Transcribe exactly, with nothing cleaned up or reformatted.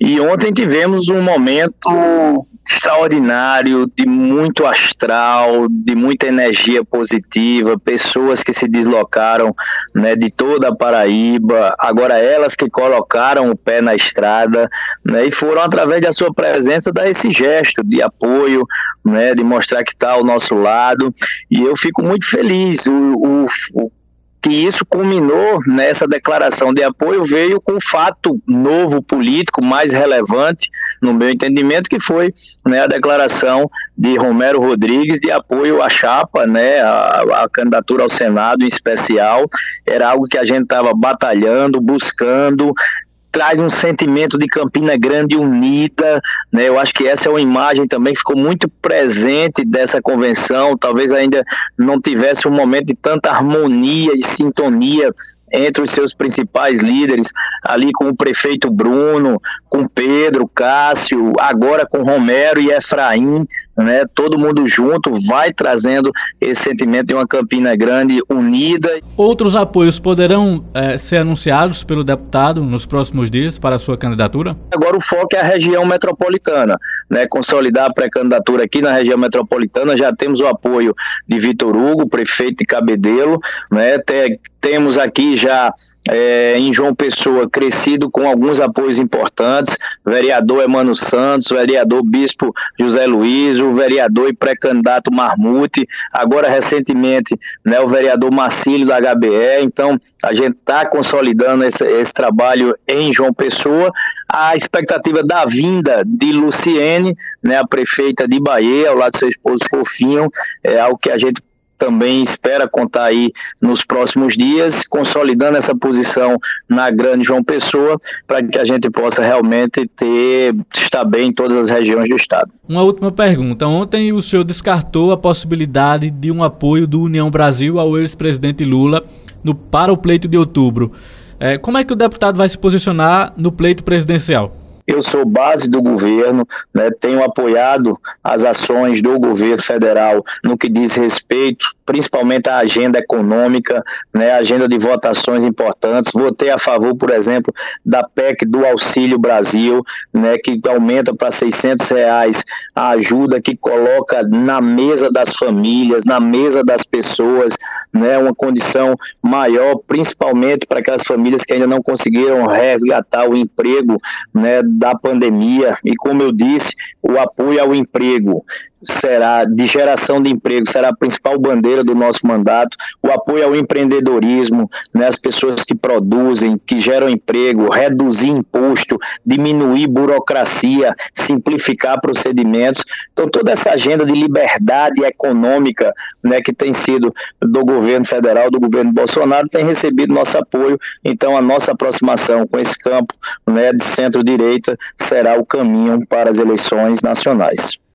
E ontem tivemos um momento extraordinário, de muito astral, de muita energia positiva, pessoas que se deslocaram, né, de toda a Paraíba, agora elas que colocaram o pé na estrada, né, e foram através da sua presença dar esse gesto de apoio, né, de mostrar que está ao nosso lado, e eu fico muito feliz. O, o, o que isso culminou nessa declaração de apoio veio com um fato novo político, mais relevante, no meu entendimento, que foi, né, a declaração de Romero Rodrigues de apoio à chapa, né, a, a candidatura ao Senado em especial. Era algo que a gente estava batalhando, buscando, traz um sentimento de Campina Grande unida, né? Eu acho que essa é uma imagem também que ficou muito presente dessa convenção, talvez ainda não tivesse um momento de tanta harmonia e sintonia entre os seus principais líderes, ali com o prefeito Bruno, com Pedro, Cássio, agora com Romero e Efraim, né? Todo mundo junto vai trazendo esse sentimento de uma Campina Grande unida. Outros apoios poderão é, ser anunciados pelo deputado nos próximos dias para a sua candidatura? Agora o foco é a região metropolitana, né? Consolidar a pré-candidatura aqui na região metropolitana. Já temos o apoio de Vitor Hugo, prefeito de Cabedelo, né? Tem, temos aqui já é, em João Pessoa crescido com alguns apoios importantes, vereador Emmanuel Santos, vereador Bispo José Luiz, o vereador e pré-candidato Marmute, agora recentemente, né, o vereador Marcílio da H B E. Então a gente está consolidando esse, esse trabalho em João Pessoa. A expectativa da vinda de Luciene, né, a prefeita de Bahia, ao lado do seu esposo Fofinho, é algo que a gente também espera contar aí nos próximos dias, consolidando essa posição na grande João Pessoa, para que a gente possa realmente ter, estar bem em todas as regiões do estado. Uma última pergunta. Ontem o senhor descartou a possibilidade de um apoio do União Brasil ao ex-presidente Lula no, para o pleito de outubro. É, como é que o deputado vai se posicionar no pleito presidencial? Eu sou base do governo, né, tenho apoiado as ações do governo federal no que diz respeito, principalmente à agenda econômica, né, agenda de votações importantes. Votei a favor, por exemplo, da P E C do Auxílio Brasil, né, que aumenta para seiscentos reais a ajuda, que coloca na mesa das famílias, na mesa das pessoas, né, uma condição maior, principalmente para aquelas famílias que ainda não conseguiram resgatar o emprego, né, da pandemia. E como eu disse, o apoio ao emprego será, de geração de emprego, será a principal bandeira do nosso mandato. O apoio ao empreendedorismo, né, as pessoas que produzem, que geram emprego, reduzir imposto, diminuir burocracia, simplificar procedimentos. Então toda essa agenda de liberdade econômica, né, que tem sido do governo federal, do governo Bolsonaro, tem recebido nosso apoio. Então a nossa aproximação com esse campo, né, de centro-direita será o caminho para as eleições nacionais.